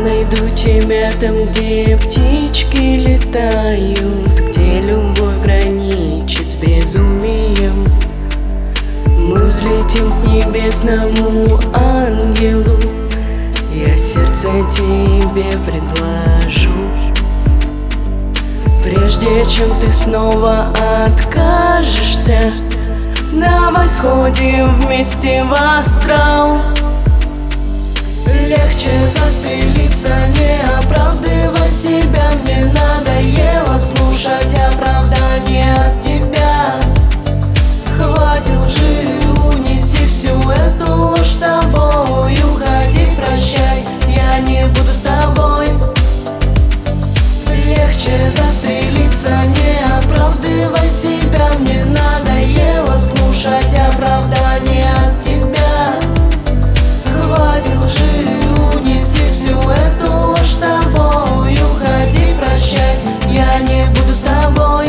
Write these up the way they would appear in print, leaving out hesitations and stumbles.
найду тебя там, где птички летают, где любовь граничит с безумием. Мы взлетим к небесному ангелу, я сердце тебе предложу. Прежде чем ты снова откажешься, давай сходим вместе в астрал. Легче застрелиться, не оправдывай себя. Мне надоело слушать оправдания от тебя. Хватит лжи, унеси всю эту ложь с собой. Уходи, прощай, я не буду с тобой. Легче застрелиться, не оправдывай себя. Мне надоело слушать оправдания от тебя. Хватит лжи, унеси всю эту ложь с собой. Уходи, прощай, я не буду с тобой.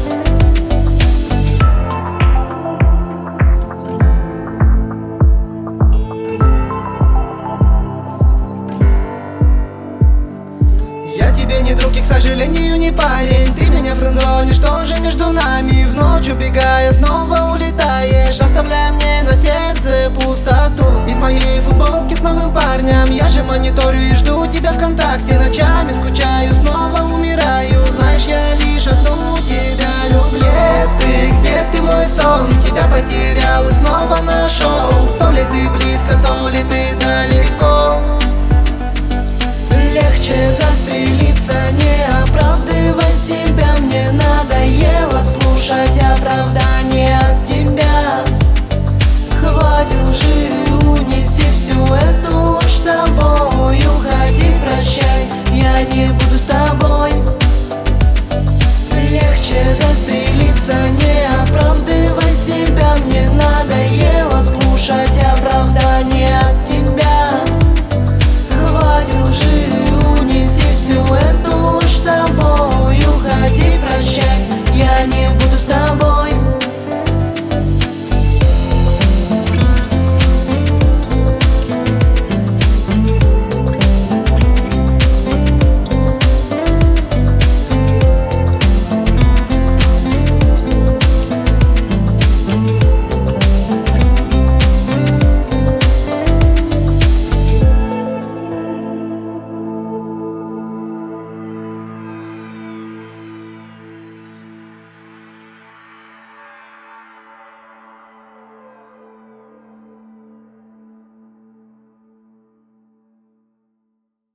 Я тебе не друг и, к сожалению, не парень. Ты меня френдзонишь, что же между нами? В ночь убегая, снова улетаешь, оставляя мне на сердце пустоту. И в моей футболке с новым парнем я же мониторю и жду тебя ВКонтакте. Ночами скучаю, снова умираю. Знаешь, я лишь одну тебя люблю. Где ты, мой сон? Тебя потерял и снова нашел. То ли ты близко, то ли ты далеко.